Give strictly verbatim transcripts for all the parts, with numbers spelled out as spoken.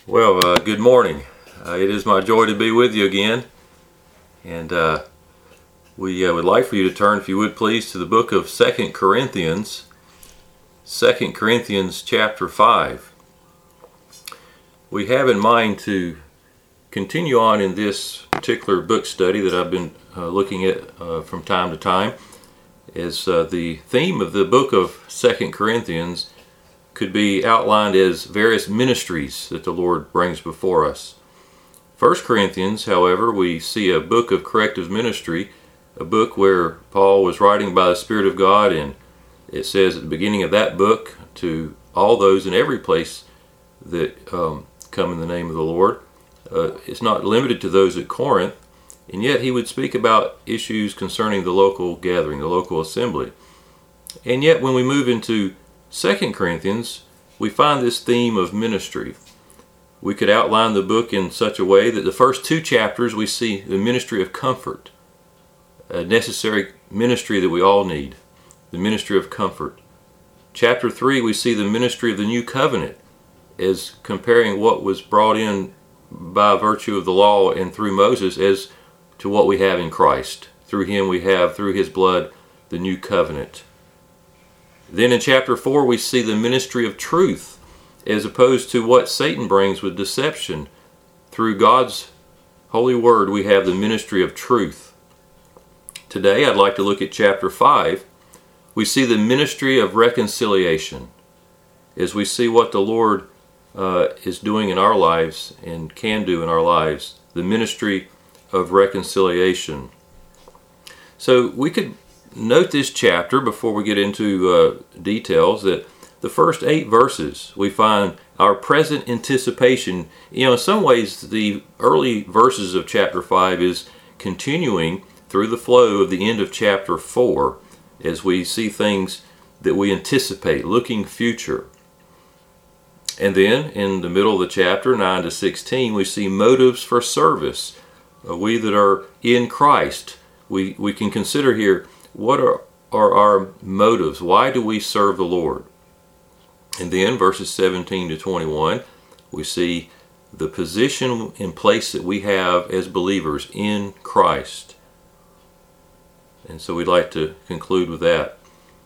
Well, uh, good morning. Uh, it is my joy to be with you again, and uh, we uh, would like for you to turn, if you would please, to the book of Second Corinthians, Second Corinthians chapter five. We have in mind to continue on in this particular book study that I've been uh, looking at uh, from time to time, as uh, the theme of the book of Second Corinthians could be outlined as various ministries that the Lord brings before us. First Corinthians, however, we see a book of corrective ministry, a book where Paul was writing by the Spirit of God, and it says at the beginning of that book to all those in every place that um, come in the name of the Lord. Uh, it's not limited to those at Corinth, and yet he would speak about issues concerning the local gathering, the local assembly. And yet when we move into Second Corinthians, we find this theme of ministry. We could outline the book in such a way that the first two chapters we see the ministry of comfort, a necessary ministry that we all need, the ministry of comfort. Chapter three, we see the ministry of the new covenant, as comparing what was brought in by virtue of the law and through Moses as to what we have in Christ. Through him we have, through his blood, the new covenant. Then in chapter four we see the ministry of truth, as opposed to what Satan brings with deception. Through God's holy word we have the ministry of truth. Today I'd like to look at chapter five. We see the ministry of reconciliation, as we see what the Lord uh, is doing in our lives and can do in our lives, the ministry of reconciliation. So we could note this chapter before we get into uh, details, that the first eight verses we find our present anticipation. You know, in some ways the early verses of chapter five is continuing through the flow of the end of chapter four, as we see things that we anticipate, looking future. And then in the middle of the chapter, nine to sixteen, we see motives for service. Uh, we that are in Christ, we, we can consider here, what are, are our motives? Why do we serve the Lord? And then verses seventeen to twenty-one, we see the position and place that we have as believers in Christ. And so we'd like to conclude with that.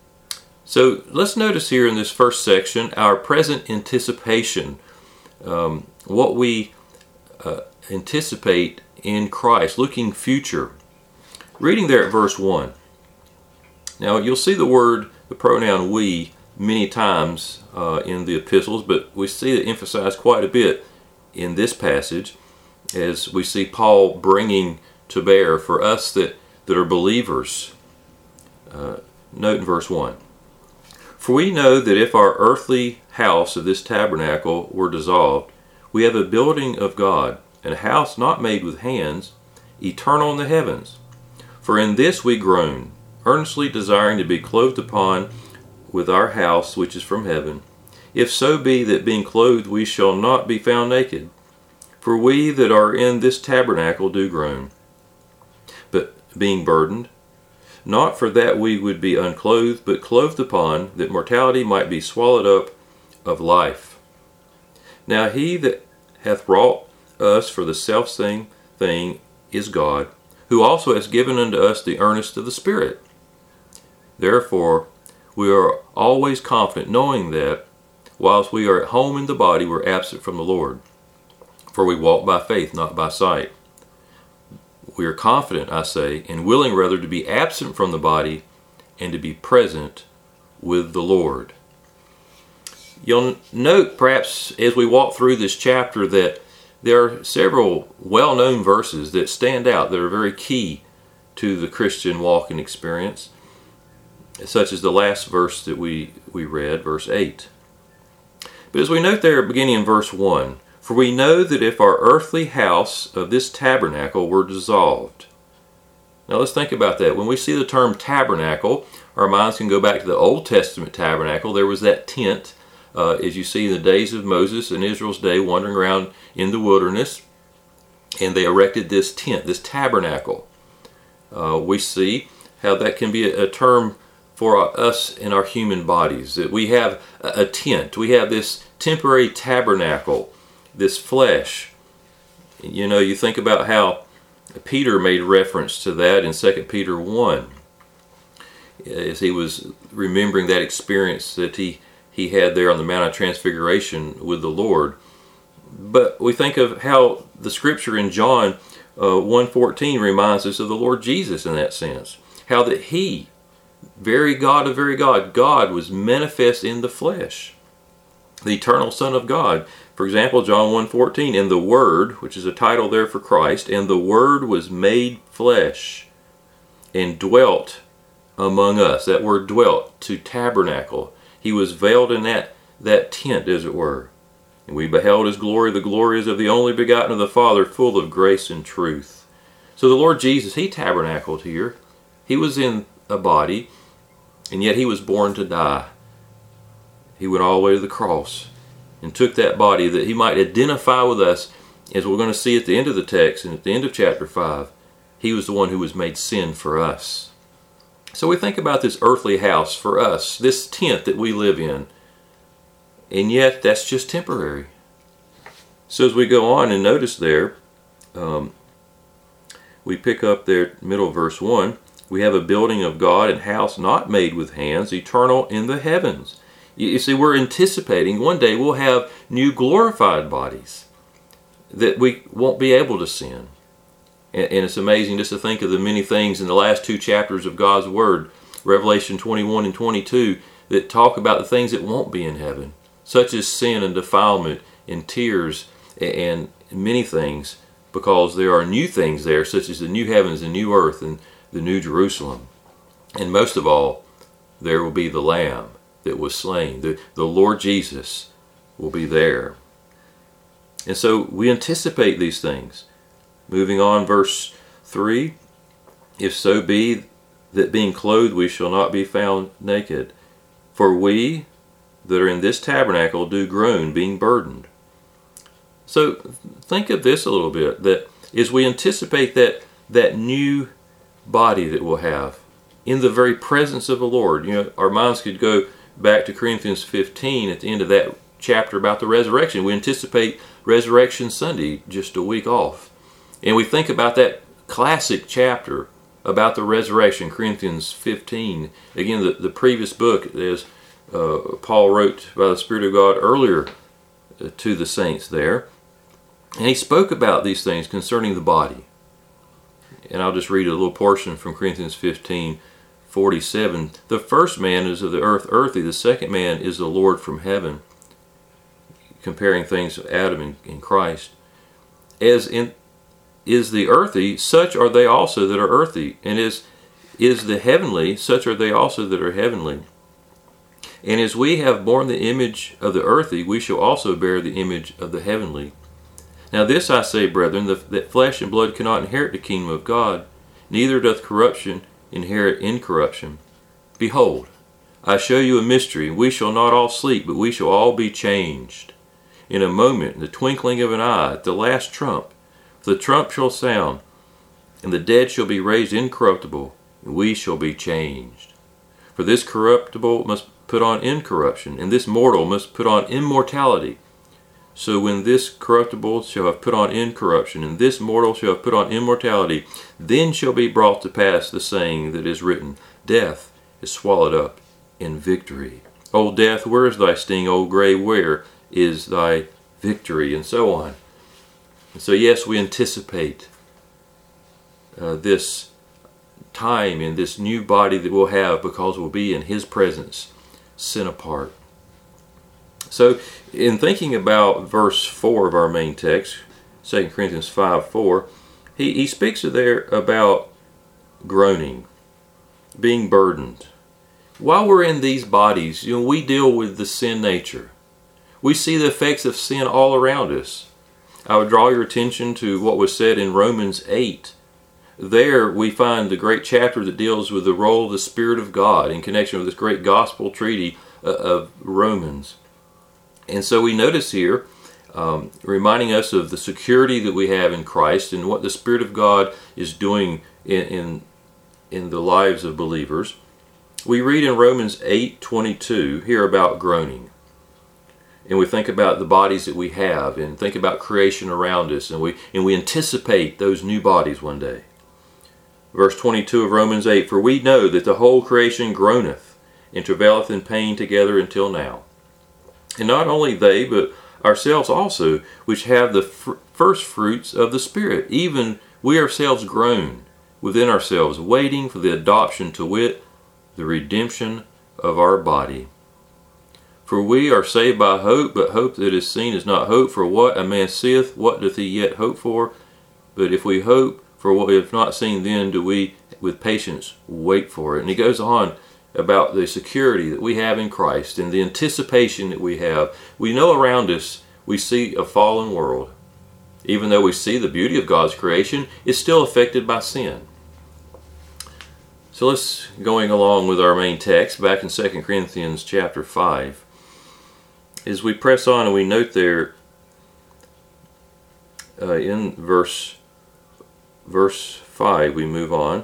So let's notice here in this first section our present anticipation, um, what we uh, anticipate in Christ, looking future. Reading there at verse one. Now you'll see the word, the pronoun we, many times uh, in the epistles, but we see it emphasized quite a bit in this passage, as we see Paul bringing to bear for us that, that are believers. Uh, note in verse one. For we know that if our earthly house of this tabernacle were dissolved, we have a building of God, and a house not made with hands, eternal in the heavens. For in this we groan, earnestly desiring to be clothed upon with our house which is from heaven, if so be that being clothed we shall not be found naked. For we that are in this tabernacle do groan, but being burdened, not for that we would be unclothed, but clothed upon, that mortality might be swallowed up of life. Now he that hath wrought us for the selfsame thing is God, who also has given unto us the earnest of the Spirit. Therefore, we are always confident, knowing that, whilst we are at home in the body, we are absent from the Lord. For we walk by faith, not by sight. We are confident, I say, and willing rather to be absent from the body and to be present with the Lord. You'll note, perhaps, as we walk through this chapter, that there are several well-known verses that stand out, that are very key to the Christian walk and experience, such as the last verse that we, we read, verse eight. But as we note there beginning in verse one, for we know that if our earthly house of this tabernacle were dissolved. Now let's think about that. When we see the term tabernacle, our minds can go back to the Old Testament tabernacle. There was that tent, uh, as you see in the days of Moses and Israel's day, wandering around in the wilderness, and they erected this tent, this tabernacle. Uh, we see how that can be a, a term for us in our human bodies, that we have a tent, we have this temporary tabernacle this flesh. You know, you think about how Peter made reference to that in Second Peter one, as he was remembering that experience that he, he had there on the Mount of Transfiguration with the Lord. But we think of how the scripture in John uh, one fourteen reminds us of the Lord Jesus in that sense. How that he, very God of very God, God was manifest in the flesh. The eternal Son of God. For example, John one fourteen, and the Word, which is a title there for Christ, and the Word was made flesh and dwelt among us. That word dwelt, to tabernacle. He was veiled in that, that tent, as it were. And we beheld his glory. The glory is of the only begotten of the Father, full of grace and truth. So the Lord Jesus, he tabernacled here. He was in a body, and yet he was born to die. He went all the way to the cross and took that body that he might identify with us, as we're going to see at the end of the text and at the end of chapter five. He was the one who was made sin for us. So we think about this earthly house for us, this tent that we live in, and yet that's just temporary. So as we go on and notice there, um, we pick up there, middle of verse one, we have a building of God and house not made with hands, eternal in the heavens. You see, we're anticipating one day we'll have new glorified bodies that we won't be able to sin. And it's amazing just to think of the many things in the last two chapters of God's Word, Revelation twenty-one and twenty-two, that talk about the things that won't be in heaven, such as sin and defilement and tears and many things, because there are new things there, such as the new heavens and new earth and the new Jerusalem. And most of all, there will be the Lamb that was slain. The, the Lord Jesus will be there. And so we anticipate these things. Moving on, verse three, if so be that being clothed we shall not be found naked. For we that are in this tabernacle do groan, being burdened. So think of this a little bit, that as we anticipate that, that new body that we'll have in the very presence of the Lord, you know, our minds could go back to Corinthians fifteen at the end of that chapter about the resurrection. We anticipate Resurrection Sunday, just a week off. And we think about that classic chapter about the resurrection, Corinthians fifteen. Again, the, the previous book, as uh, Paul wrote by the Spirit of God earlier uh, to the saints there. And he spoke about these things concerning the body. And I'll just read a little portion from Corinthians fifteen, forty-seven. The first man is of the earth earthy, the second man is the Lord from heaven. Comparing things to Adam and, and Christ. As in is the earthy, such are they also that are earthy. And is, is the heavenly, such are they also that are heavenly. And as we have borne the image of the earthy, we shall also bear the image of the heavenly. Now this I say, brethren, that flesh and blood cannot inherit the kingdom of God, neither doth corruption inherit incorruption. Behold, I show you a mystery. We shall not all sleep, but we shall all be changed. In a moment, in the twinkling of an eye, at the last trump, the trump shall sound, and the dead shall be raised incorruptible, and we shall be changed. For this corruptible must put on incorruption, and this mortal must put on immortality. So when this corruptible shall have put on incorruption, and this mortal shall have put on immortality, then shall be brought to pass the saying that is written, Death is swallowed up in victory. O death, where is thy sting? O grave, where is thy victory? And so on. And so yes, we anticipate uh, this time in this new body that we'll have, because we'll be in His presence, sin apart. So in thinking about verse four of our main text, Second Corinthians five four, he, he speaks there about groaning, being burdened. While we're in these bodies, you know, we deal with the sin nature. We see the effects of sin all around us. I would draw your attention to what was said in Romans eight. There we find the great chapter that deals with the role of the Spirit of God in connection with this great gospel treaty of Romans. And so we notice here, um, reminding us of the security that we have in Christ and what the Spirit of God is doing in, in, in the lives of believers. We read in Romans eight twenty-two here about groaning. and we think about the bodies that we have, and think about creation around us, and we and we anticipate those new bodies one day. Verse twenty-two of Romans eight, for we know that the whole creation groaneth and travaileth in pain together until now. And not only they, but ourselves also, which have the fr- first fruits of the Spirit, even we ourselves groan within ourselves, waiting for the adoption, to wit, the redemption of our body. For we are saved by hope, but hope that is seen is not hope. For what a man seeth, what doth he yet hope for? But if we hope for what we have not seen, then do we with patience wait for it. And he goes on about the security that we have in Christ and the anticipation that we have. We know around us we see a fallen world. Even though we see the beauty of God's creation, it's still affected by sin. So let's, going along with our main text, back in Second Corinthians chapter five. As we press on and we note there uh, in verse verse five, we move on.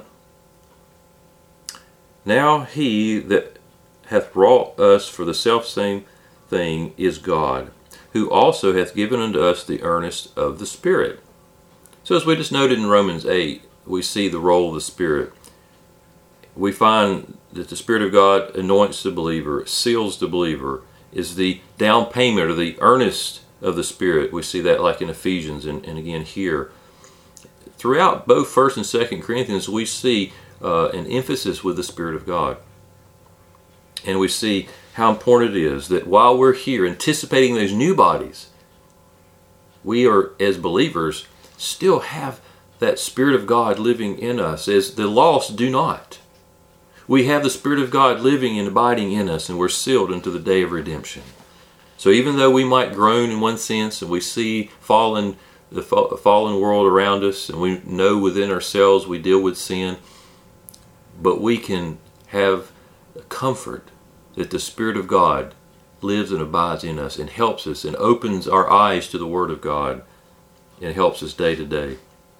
Now he that hath wrought us for the selfsame thing is God, who also hath given unto us the earnest of the Spirit. So as we just noted in Romans eight, we see the role of the Spirit. We find that the Spirit of God anoints the believer, seals the believer, is the down payment or the earnest of the Spirit. We see that like in Ephesians and, and again here. Throughout both First and Second Corinthians, we see uh, an emphasis with the Spirit of God. And we see how important it is that while we're here anticipating those new bodies, we are, as believers, still have that Spirit of God living in us, as the lost do not. We have the Spirit of God living and abiding in us, and we're sealed unto the day of redemption. So even though we might groan in one sense, and we see fallen, the fallen world around us, and we know within ourselves we deal with sin, but we can have comfort that the Spirit of God lives and abides in us and helps us and opens our eyes to the Word of God and helps us day to day.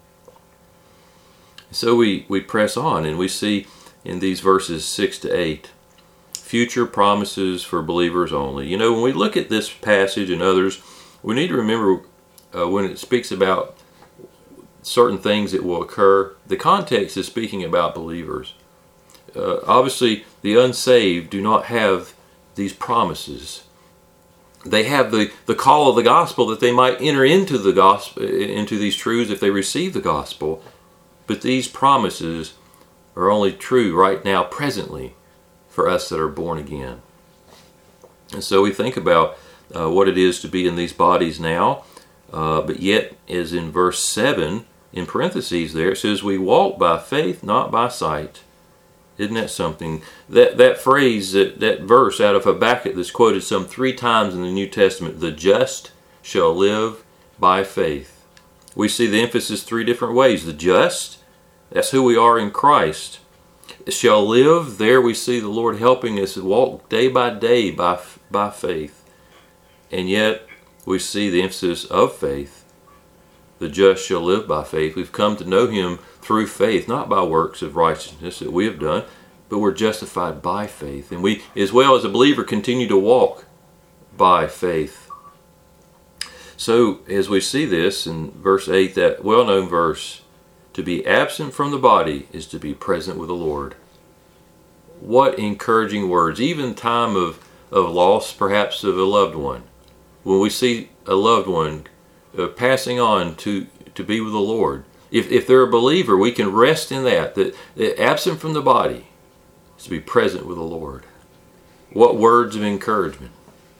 So we, we press on, and we see in these verses six to eight, future promises for believers only. You know, when we look at this passage and others, we need to remember uh, when it speaks about certain things that will occur, the context is speaking about believers. Uh, obviously, the unsaved do not have these promises. They have the, the call of the gospel that they might enter into the gospel, into these truths if they receive the gospel. But these promises are only true right now, presently, for us that are born again. And so we think about uh, what it is to be in these bodies now, uh, but yet, as in verse seven, in parentheses there, it says, we walk by faith, not by sight. Isn't that something? That that phrase, that, that verse out of Habakkuk that's quoted some three times in the New Testament, the just shall live by faith. We see the emphasis three different ways. The just, that's who we are in Christ, shall live. There we see the Lord helping us walk day by day by, by faith. And yet we see the emphasis of faith. The just shall live by faith. We've come to know Him through faith, not by works of righteousness that we have done, but we're justified by faith. And we, as well as a believer, continue to walk by faith. So, as we see this in verse eight, that well-known verse, to be absent from the body is to be present with the Lord. What encouraging words, even time of, of loss, perhaps of a loved one. When we see a loved one uh, passing on to, to be with the Lord, if, if they're a believer, we can rest in that, that, that absent from the body is to be present with the Lord. What words of encouragement.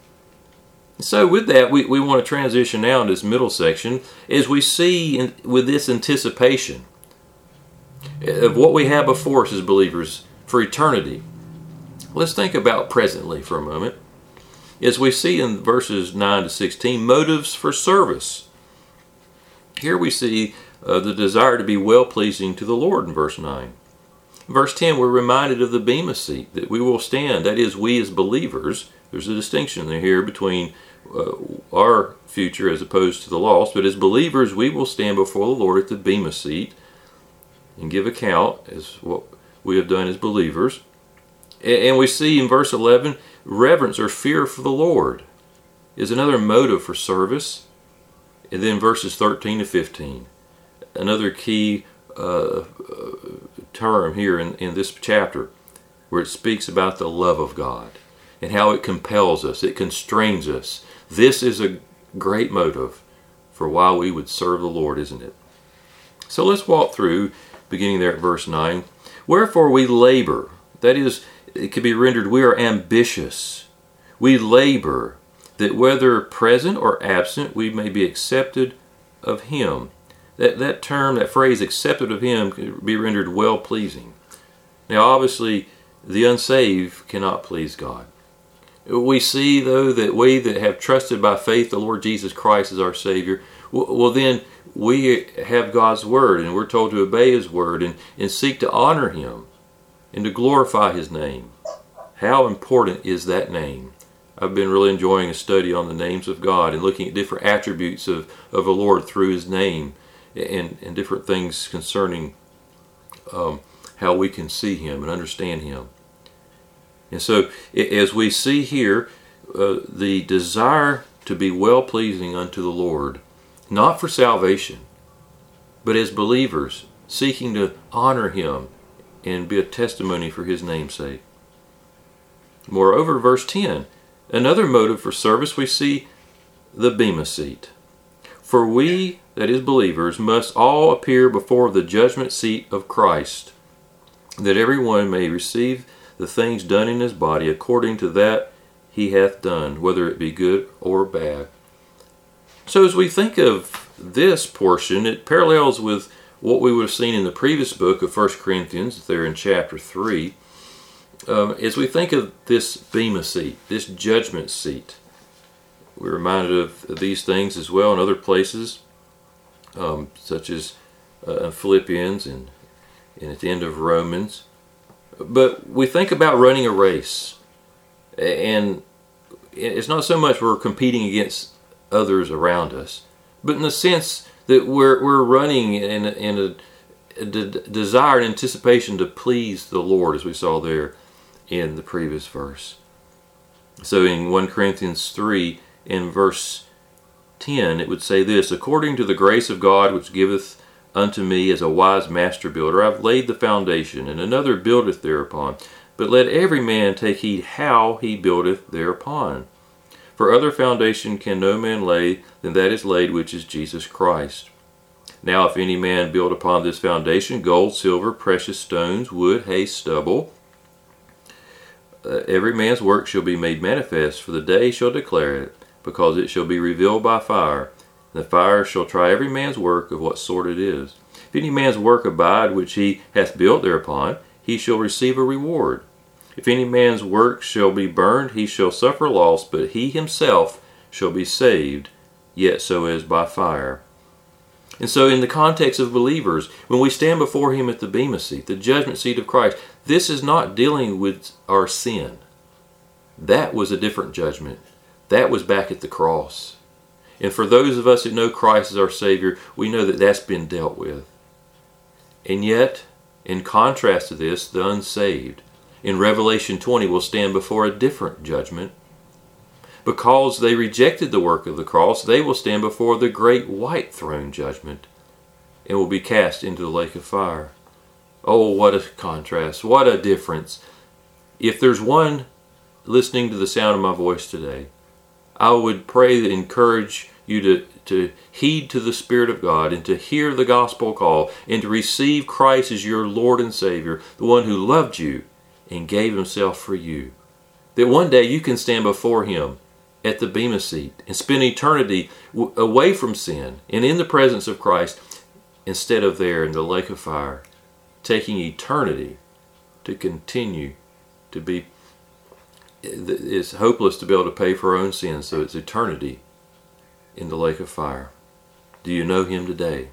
So with that, we, we want to transition now into this middle section as we see in, with this anticipation of what we have before us as believers for eternity. Let's think about presently for a moment. As we see in verses nine to sixteen, motives for service. Here we see uh, the desire to be well-pleasing to the Lord in verse nine. In verse ten, we're reminded of the bema seat, that we will stand, that is, we as believers. There's a distinction there here between uh, our future as opposed to the lost, but as believers we will stand before the Lord at the bema seat and give account as what we have done as believers. And we see in verse eleven, reverence or fear for the Lord. is another motive for service. And then verses thirteen to fifteen, another key uh, term here in, in this chapter, where it speaks about the love of God and how it compels us, it constrains us. This is a great motive for why we would serve the Lord, isn't it? So let's walk through, beginning there at verse nine. Wherefore we labor, that is, it could be rendered, we are ambitious. We labor, that whether present or absent, we may be accepted of Him. That, that term, that phrase, accepted of Him, could be rendered well-pleasing. Now, obviously, the unsaved cannot please God. We see, though, that we that have trusted by faith the Lord Jesus Christ as our Savior, well, then we have God's Word, and we're told to obey His Word and, and seek to honor Him and to glorify His name. How important is that name? I've been really enjoying a study on the names of God and looking at different attributes of, of the Lord through His name and, and different things concerning um, how we can see Him and understand Him. And so, as we see here, uh, the desire to be well-pleasing unto the Lord, not for salvation, but as believers, seeking to honor Him and be a testimony for His name's sake. Moreover, verse ten, another motive for service, we see the bema seat. For we, that is believers, must all appear before the judgment seat of Christ, that every one may receive the things done in his body according to that he hath done, whether it be good or bad. So as we think of this portion, it parallels with what we would have seen in the previous book of First Corinthians, there in chapter three. Um, as we think of this bema seat, this judgment seat, we're reminded of these things as well in other places, um, such as uh, Philippians and, and at the end of Romans. But we think about running a race, and it's not so much we're competing against others around us, but in the sense that we're we're running in, in a, a de- desire and anticipation to please the Lord, as we saw there in the previous verse. So in First Corinthians three, in verse ten, it would say this, according to the grace of God which giveth unto me as a wise master builder, I've laid the foundation, and another buildeth thereupon. But let every man take heed how he buildeth thereupon. For other foundation can no man lay than that is laid, which is Jesus Christ. Now if any man build upon this foundation gold, silver, precious stones, wood, hay, stubble, uh, every man's work shall be made manifest, for the day shall declare it, because it shall be revealed by fire. The fire shall try every man's work of what sort it is. If any man's work abide which he hath built thereupon, he shall receive a reward. If any man's work shall be burned, he shall suffer loss, but he himself shall be saved, yet so as by fire. And so in the context of believers, when we stand before Him at the bema seat, the judgment seat of Christ, this is not dealing with our sin. That was a different judgment. That was back at the cross. And for those of us who know Christ as our Savior, we know that that's been dealt with. And yet, in contrast to this, the unsaved, in Revelation twenty, will stand before a different judgment. Because they rejected the work of the cross, they will stand before the great white throne judgment and will be cast into the lake of fire. Oh, what a contrast, what a difference. If there's one listening to the sound of my voice today, I would pray and encourage you to, to heed to the Spirit of God and to hear the gospel call and to receive Christ as your Lord and Savior, the one who loved you and gave Himself for you. That one day you can stand before Him at the bema seat and spend eternity w- away from sin and in the presence of Christ instead of there in the lake of fire, taking eternity to continue to be. It's hopeless to be able to pay for our own sins, so it's eternity in the lake of fire. Do you know Him today?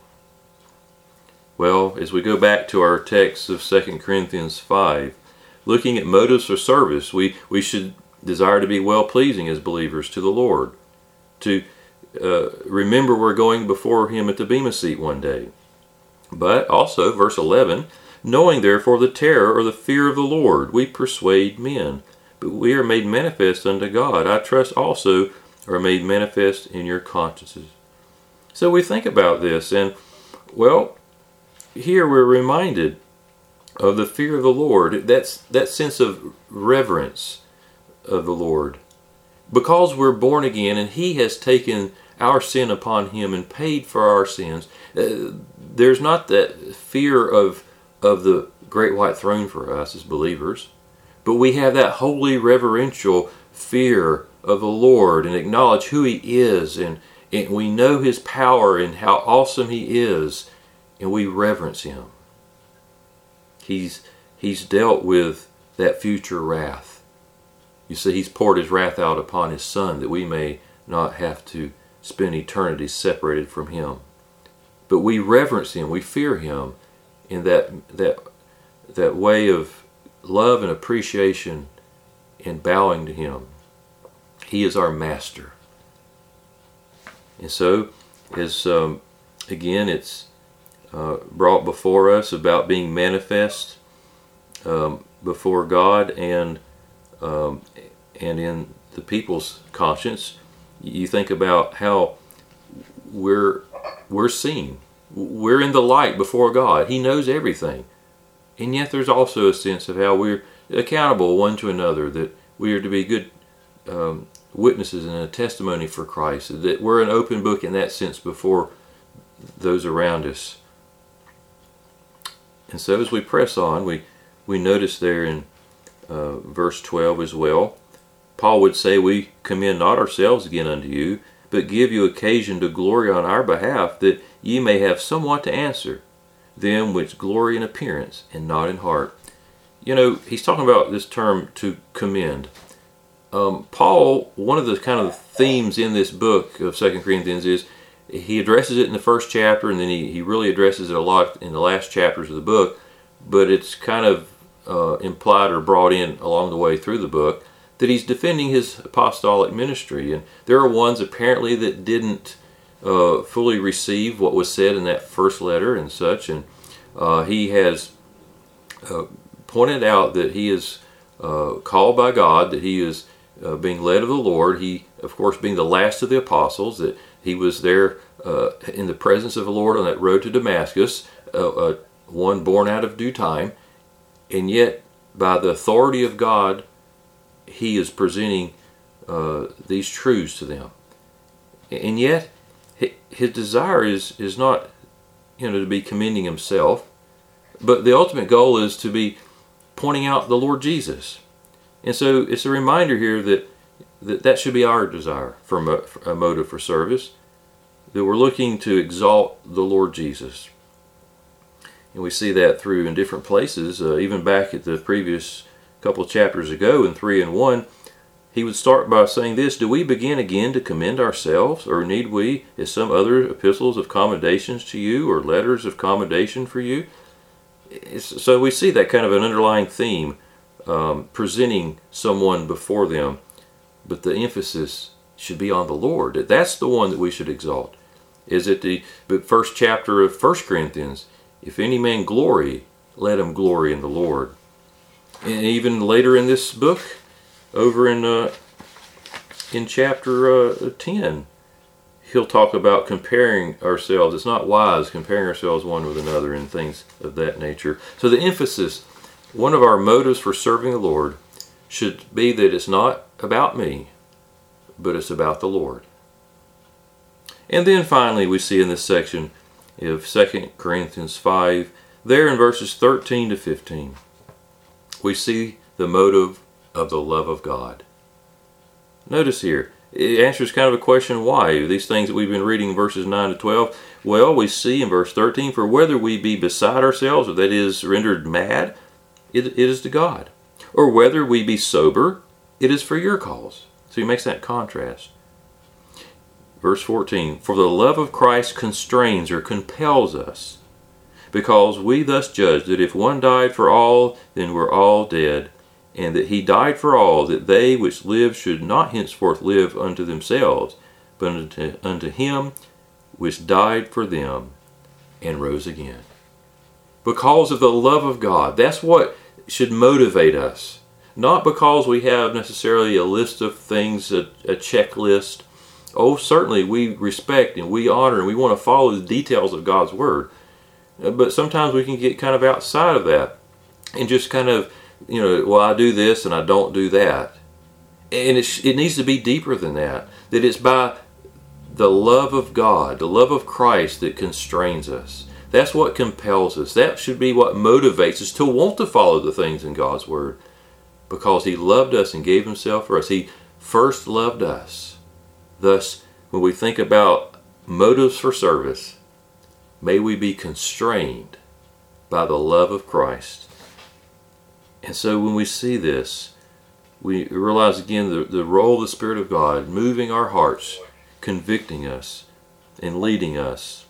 Well, as we go back to our text of Second Corinthians five, looking at motives for service, we, we should desire to be well-pleasing as believers to the Lord, to uh, remember we're going before Him at the bema seat one day. But also, verse eleven, knowing therefore the terror or the fear of the Lord, we persuade men. But we are made manifest unto God. I trust also are made manifest in your consciences. So we think about this, and well, here we're reminded of the fear of the Lord. That's that sense of reverence of the Lord. Because we're born again and He has taken our sin upon Him and paid for our sins, uh, there's not that fear of, of the great white throne for us as believers, but we have that holy reverential fear of the Lord and acknowledge who He is, and, and we know His power and how awesome He is, and we reverence Him. He's, he's dealt with that future wrath. You see, He's poured His wrath out upon His Son that we may not have to spend eternity separated from Him. But we reverence Him, we fear Him in that, that, that way of love and appreciation and bowing to Him. He is our Master. And so, as um, again, it's uh, brought before us about being manifest um, before God and um, and in the people's conscience. You think about how we're we're seen. We're in the light before God. He knows everything. And yet there's also a sense of how we're accountable one to another, that we are to be good um, witnesses and a testimony for Christ, that we're an open book in that sense before those around us. And so as we press on, we, we notice there in uh, verse twelve as well, Paul would say, we commend not ourselves again unto you, but give you occasion to glory on our behalf, that ye may have somewhat to answer them which glory in appearance and not in heart. You know, he's talking about this term to commend. Um, Paul, one of the kind of themes in this book of Second Corinthians is he addresses it in the first chapter, and then he, he really addresses it a lot in the last chapters of the book, but it's kind of uh, implied or brought in along the way through the book that he's defending his apostolic ministry. And there are ones apparently that didn't uh, fully receive what was said in that first letter and such, and uh, he has uh, pointed out that he is uh, called by God, that he is uh, being led of the Lord. He, of course, being the last of the apostles, that he was there uh, in the presence of the Lord on that road to Damascus, uh, uh, one born out of due time, and yet by the authority of God, he is presenting uh, these truths to them. And yet, his desire is, is not, you know, to be commending himself, but the ultimate goal is to be pointing out the Lord Jesus. And so it's a reminder here that that, that should be our desire for mo- for a motive for service, that we're looking to exalt the Lord Jesus. And we see that through in different places, uh, even back at the previous couple of chapters ago in three and one, he would start by saying this: do we begin again to commend ourselves, or need we, as some other epistles of commendations to you, or letters of commendation for you? It's, so we see that kind of an underlying theme, um, presenting someone before them, but the emphasis should be on the Lord. That's the one that we should exalt. Is it the first chapter of First Corinthians? If any man glory, let him glory in the Lord. And even later in this book, over in uh, in chapter uh, ten, he'll talk about comparing ourselves. It's not wise comparing ourselves one with another and things of that nature. So the emphasis, one of our motives for serving the Lord, should be that it's not about me, but it's about the Lord. And then finally we see in this section of Second Corinthians five, there in verses thirteen to fifteen, we see the motive of the love of God. Notice here, it answers kind of a question, why? These things that we've been reading in verses nine to twelve, well, we see in verse thirteen, for whether we be beside ourselves, or that is rendered mad, it, it is to God. Or whether we be sober, it is for your cause. So he makes that contrast. Verse fourteen, for the love of Christ constrains or compels us, because we thus judge that if one died for all, then we're all dead, and that he died for all, that they which live should not henceforth live unto themselves, but unto, unto him which died for them and rose again. Because of the love of God. That's what should motivate us. Not because we have necessarily a list of things, a, a checklist, Oh, certainly we respect and we honor and we want to follow the details of God's Word. But sometimes we can get kind of outside of that and just kind of, you know, well, I do this and I don't do that. And it, it needs to be deeper than that. That it's by the love of God, the love of Christ that constrains us. That's what compels us. That should be what motivates us to want to follow the things in God's Word. Because He loved us and gave Himself for us. He first loved us. Thus, when we think about motives for service, may we be constrained by the love of Christ. And so when we see this, we realize again the, the role of the Spirit of God moving our hearts, convicting us, and leading us.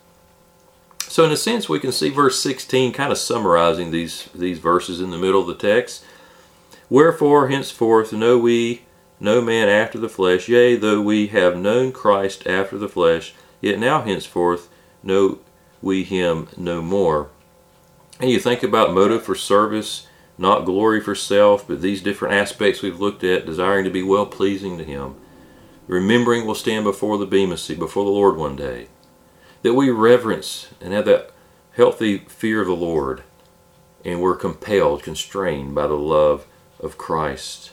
So in a sense, we can see verse sixteen kind of summarizing these, these verses in the middle of the text. Wherefore, henceforth, know we no man after the flesh, yea, though we have known Christ after the flesh, yet now henceforth know we Him no more. And you think about motive for service, not glory for self, but these different aspects we've looked at, desiring to be well-pleasing to Him. Remembering we'll stand before the Bema seat, before the Lord one day. That we reverence and have that healthy fear of the Lord. And we're compelled, constrained by the love of Christ.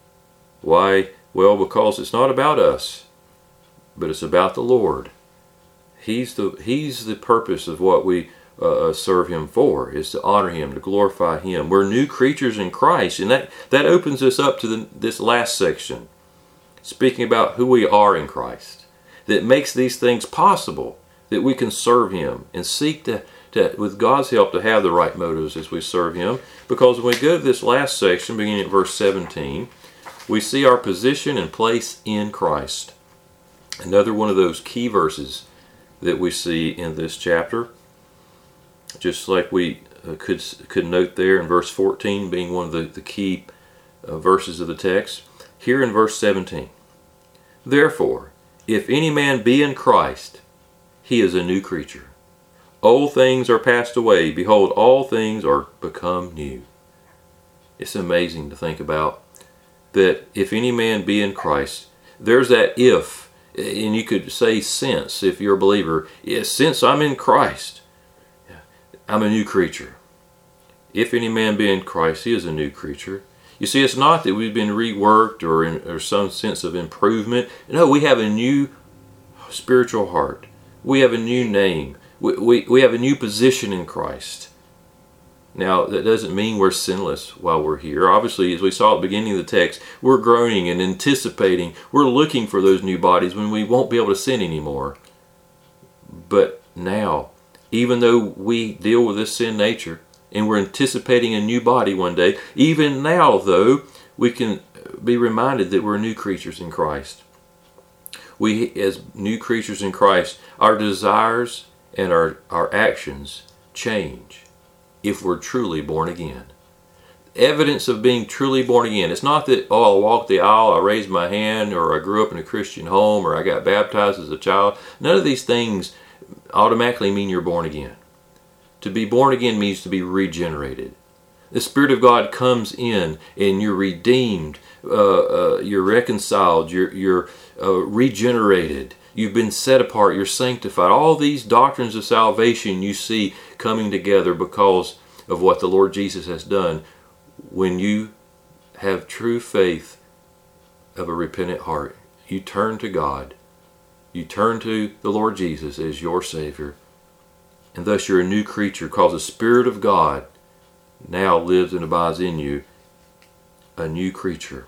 Why? Well, because it's not about us, but it's about the Lord. He's the He's the purpose of what we uh, serve Him for, is to honor Him, to glorify Him. We're new creatures in Christ, and that, that opens us up to the, this last section, speaking about who we are in Christ, that makes these things possible, that we can serve Him and seek to, to, with God's help, to have the right motives as we serve Him. Because when we go to this last section, beginning at verse seventeen, we see our position and place in Christ. Another one of those key verses that we see in this chapter. Just like we uh, could could note there in verse fourteen, being one of the, the key uh, verses of the text. Here in verse seventeen. Therefore, if any man be in Christ, he is a new creature. Old things are passed away. Behold, all things are become new. It's amazing to think about that if any man be in Christ, there's that if, and you could say since, if you're a believer, yes, since I'm in Christ, I'm a new creature. If any man be in Christ, he is a new creature. You see, it's not that we've been reworked or in or some sense of improvement. No, we have a new spiritual heart. We have a new name. We, we, we have a new position in Christ. Now, that doesn't mean we're sinless while we're here. Obviously, as we saw at the beginning of the text, we're groaning and anticipating. We're looking for those new bodies when we won't be able to sin anymore. But now, even though we deal with this sin nature, and we're anticipating a new body one day, even now, though, we can be reminded that we're new creatures in Christ. We, as new creatures in Christ, our desires and our, our actions change if we're truly born again. Evidence of being truly born again. It's not that, oh, I walked the aisle, I raised my hand, or I grew up in a Christian home, or I got baptized as a child. None of these things automatically mean you're born again. To be born again means to be regenerated. The Spirit of God comes in and you're redeemed, uh, uh, you're reconciled, you're, you're uh, regenerated, you've been set apart, you're sanctified. All these doctrines of salvation you see coming together because of what the Lord Jesus has done when you have true faith of a repentant heart. You turn to God. You turn to the Lord Jesus as your Savior. And thus you're a new creature because the Spirit of God now lives and abides in you, a new creature.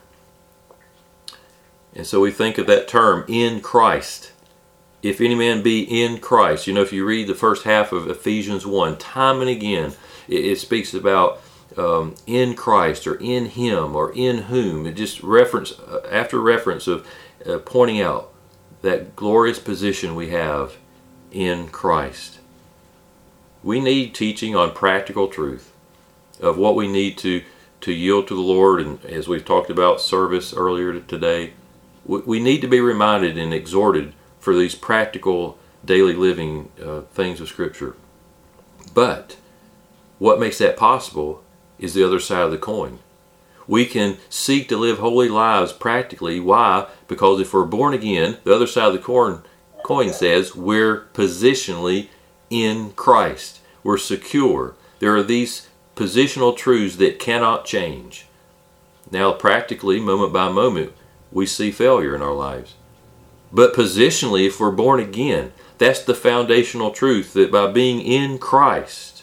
And so we think of that term, in Christ. If any man be in Christ. You know, if you read the first half of Ephesians one, time and again, it, it speaks about um, in Christ or in Him or in whom. It just reference, uh, after reference of uh, pointing out that glorious position we have in Christ. We need teaching on practical truth of what we need to, to yield to the Lord. And as we've talked about service earlier today, we, we need to be reminded and exhorted for these practical daily living uh, things of Scripture. But what makes that possible is the other side of the coin. We can seek to live holy lives practically. Why? Because if we're born again, the other side of the coin, coin says we're positionally in Christ. We're secure. There are these positional truths that cannot change. Now, practically, moment by moment, we see failure in our lives. But positionally, if we're born again, that's the foundational truth, that by being in Christ,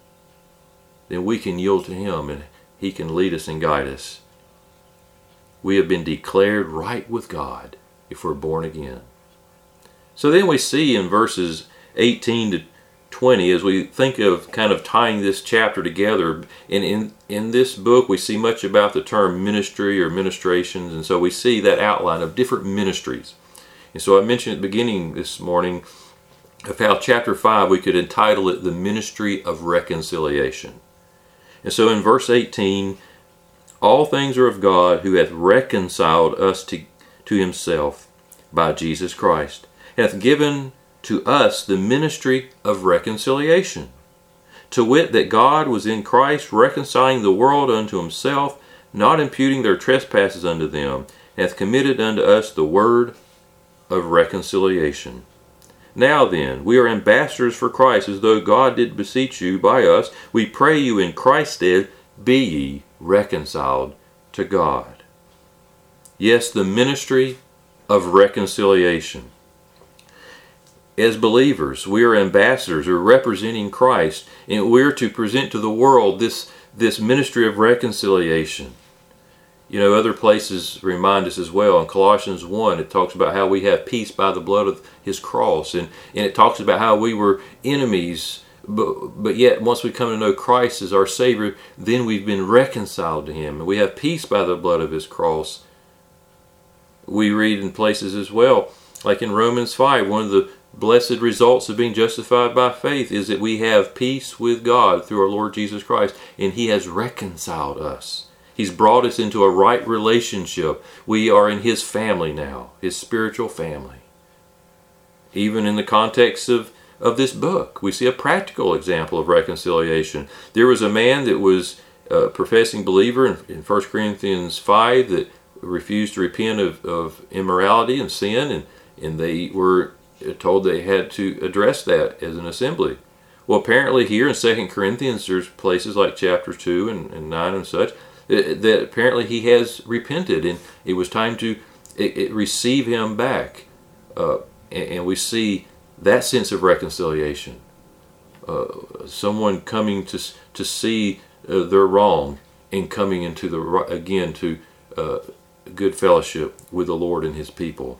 then we can yield to Him and He can lead us and guide us. We have been declared right with God if we're born again. So then we see in verses eighteen to twenty, as we think of kind of tying this chapter together, and in, in this book we see much about the term ministry or ministrations, and so we see that outline of different ministries. And so I mentioned at the beginning this morning of how chapter five, we could entitle it the ministry of reconciliation. And so in verse eighteen, all things are of God, who hath reconciled us to, to Himself by Jesus Christ, and hath given to us the ministry of reconciliation, to wit, that God was in Christ reconciling the world unto Himself, not imputing their trespasses unto them, and hath committed unto us the word of reconciliation. Now then, we are ambassadors for Christ, as though God did beseech you by us. We pray you in Christ's stead, be ye reconciled to God. Yes, the ministry of reconciliation. As believers, we are ambassadors, we're representing Christ, and we're to present to the world this, this ministry of reconciliation. You know, other places remind us as well. In Colossians one, it talks about how we have peace by the blood of His cross. And, and it talks about how we were enemies, but, but yet once we come to know Christ as our Savior, then we've been reconciled to Him. And we have peace by the blood of His cross. We read in places as well, like in Romans five, one of the blessed results of being justified by faith is that we have peace with God through our Lord Jesus Christ. And He has reconciled us. He's brought us into a right relationship. We are in His family now, His spiritual family. Even in the context of, of this book, we see a practical example of reconciliation. There was a man that was a professing believer in, in First Corinthians five that refused to repent of, of immorality and sin, and, and they were told they had to address that as an assembly. Well, apparently here in Second Corinthians, there's places like chapter two and, and nine and such, that apparently he has repented, and it was time to it, it receive him back. Uh, and, and we see that sense of reconciliation. Uh, someone coming to to see uh, their wrong and coming into the again to uh, good fellowship with the Lord and His people.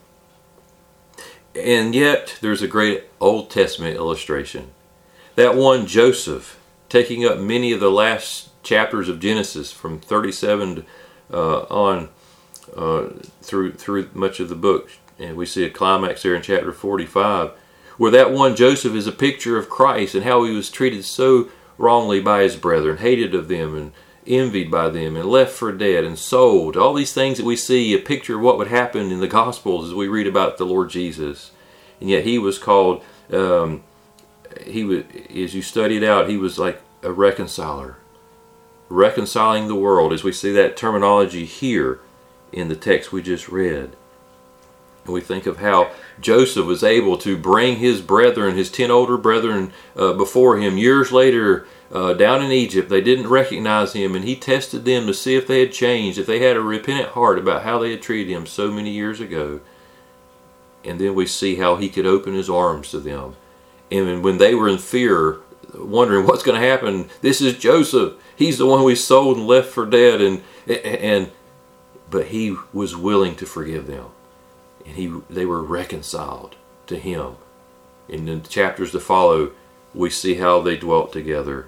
And yet there's a great Old Testament illustration. That one Joseph, taking up many of the last chapters of Genesis from thirty-seven uh, on uh, through through much of the book, and we see a climax there in chapter forty-five, where that one Joseph is a picture of Christ and how he was treated so wrongly by his brethren, hated of them and envied by them and left for dead and sold. All these things that we see, a picture of what would happen in the Gospels as we read about the Lord Jesus. And yet he was called, um, he was, as you study it out, he was like a reconciler. Reconciling the world, as we see that terminology here in the text we just read. And we think of how Joseph was able to bring his brethren, his ten older brethren uh, before him years later uh, down in Egypt. They didn't recognize him, and he tested them to see if they had changed, if they had a repentant heart about how they had treated him so many years ago. And then we see how he could open his arms to them. And when they were in fear, wondering what's going to happen, this is Joseph. He's the one we sold and left for dead, and and but he was willing to forgive them, and he they were reconciled to him. In the chapters to follow, we see how they dwelt together.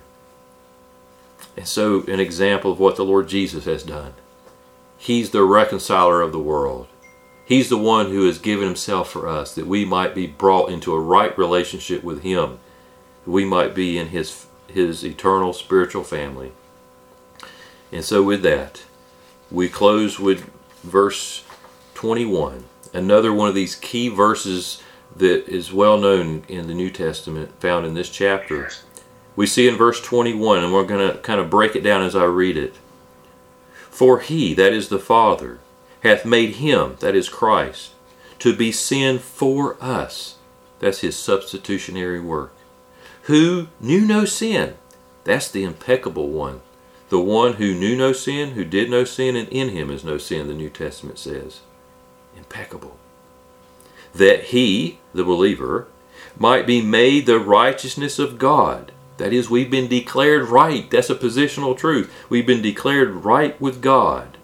And so, an example of what the Lord Jesus has done. He's the reconciler of the world. He's the one who has given Himself for us, that we might be brought into a right relationship with Him. We might be in His His eternal spiritual family. And so with that, we close with verse twenty-one. Another one of these key verses that is well known in the New Testament, found in this chapter. We see in verse twenty-one, and we're going to kind of break it down as I read it. For he, that is the Father, hath made him, that is Christ, to be sin for us. That's his substitutionary work. Who knew no sin. That's the impeccable one. The one who knew no sin, who did no sin, and in him is no sin, the New Testament says. Impeccable. That he, the believer, might be made the righteousness of God. That is, we've been declared right. That's a positional truth. We've been declared right with God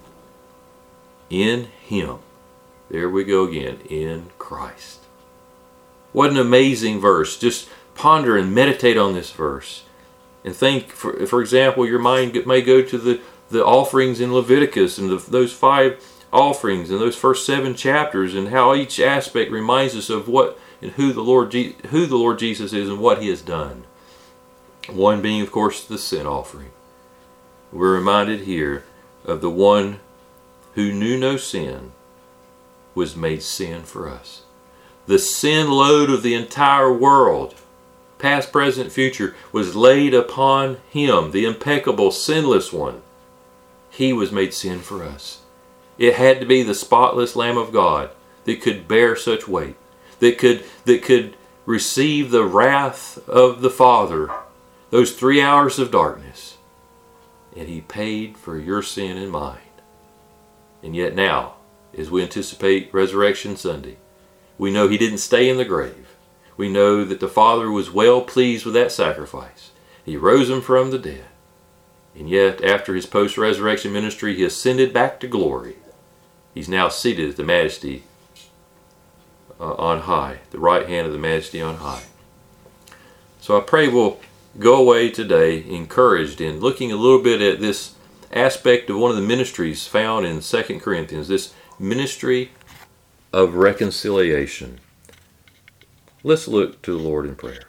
in him. There we go again, in Christ. What an amazing verse. Just ponder and meditate on this verse. And think, for, for example, your mind may go to the, the offerings in Leviticus and the, those five offerings and those first seven chapters, and how each aspect reminds us of what and who the Lord Je- who the Lord Jesus is and what he has done. One being, of course, the sin offering. We're reminded here of the one who knew no sin was made sin for us. The sin load of the entire world, past, present, future, was laid upon him, the impeccable, sinless one. He was made sin for us. It had to be the spotless Lamb of God that could bear such weight, that could, that could receive the wrath of the Father, those three hours of darkness. And he paid for your sin and mine. And yet now, as we anticipate Resurrection Sunday, we know he didn't stay in the grave. We know that the Father was well pleased with that sacrifice. He rose him from the dead. And yet, after his post-resurrection ministry, he ascended back to glory. He's now seated at the majesty uh, on high, the right hand of the majesty on high. So I pray we'll go away today encouraged in looking a little bit at this aspect of one of the ministries found in Second Corinthians, this ministry of reconciliation. Let's look to the Lord in prayer.